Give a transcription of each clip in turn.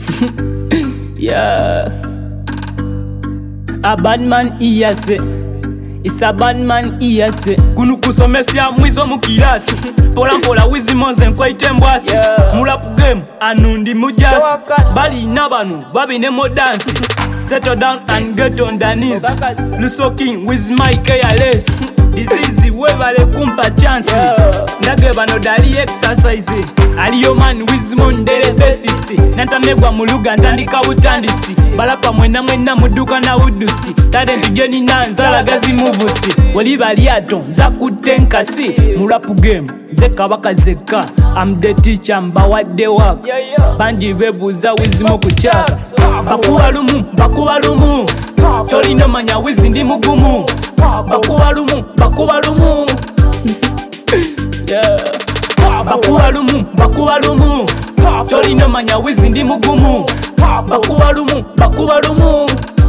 Yeah. A bad man iyase. It's a bad man iyase. Kunu kusomesya mwizo mukirasi. Pola mpola wizimonze nkwaite mbwasi. Mulapu game anundi mujasi. Bali nabanu babinemo dance. Settle down and get on the knees. Luso King with my KLS. This is the way vale kumpa chance. Ndage bano dali exercise. Aliyo man with mondele basis. Natamegwa muluga ntandika butandisi. Balapa mwena muduka na udusi. Tade mpigeni nanzala gazi muvusi. Wali bali ato za kutenkasi. Mulapu game ze kabaka zeka. I'm the teacher mbawadde waka. Banji bebuza wizimo kuchaka. Bakuwalumu Cholino manya wizi ndi mugumu. Bakuwalumu Yeah. Bakuwalumu Cholino manya wizi ndi mugumu. Bakuwalumu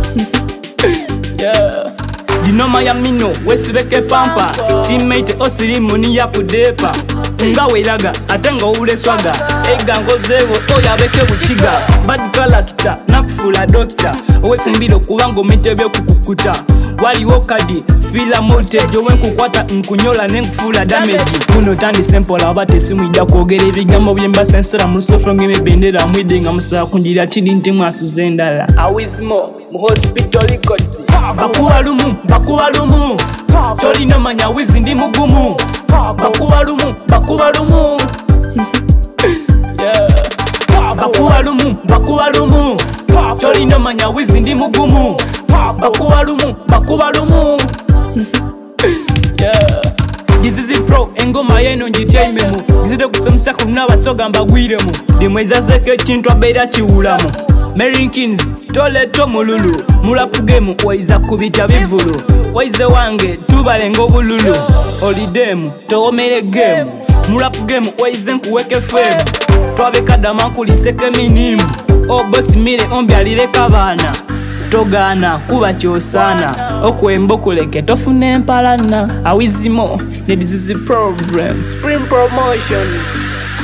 Yeah. Dinoma ya mino wesibeke pampa. Teammate osirimu ni ya kudepa. Nga weraga atenga ule swaga. Ega ngozewo oyabeke buchiga. Bad character nakufula doctor. Owefumbiro kubango mitebyo kukukuta. Waliwo kadi fila voltage wenkukwata nkunyola nenkufula damage. Kuno tandi simple abate simwija kwogera ebigambo byemba sensera mu sofro ngeme bendera mwide nga musala kunjira chidi ntimu asuzendala. Awizmo mu hospital records. Bakuwalumu Cholino manya wizi ndi mugumu. Bakuwalumu Yeah. Bakuwalumu Cholino manya wizi ndi mugumu. Bakuwalumu Yeah. This is it pro engoma yeno njitaimemu. Gizite kusomesa kuna basoga mbagwiremu. Dimweza seke chintu abeira chiwulamu. Merinkins toleto mululu. Mulapu game waiza kubita bivulu. Waize wange tubalenga obululu. Olidemu toomere game. Mulapu game waize nkuweke fame. Twabeka dama kuliseke minimu. Boss mire ombyalire kabana. Togana kuba kyosana. Okwembo kuleke tofune empalana. Awizimo ne this is the problem. Spring Promotions.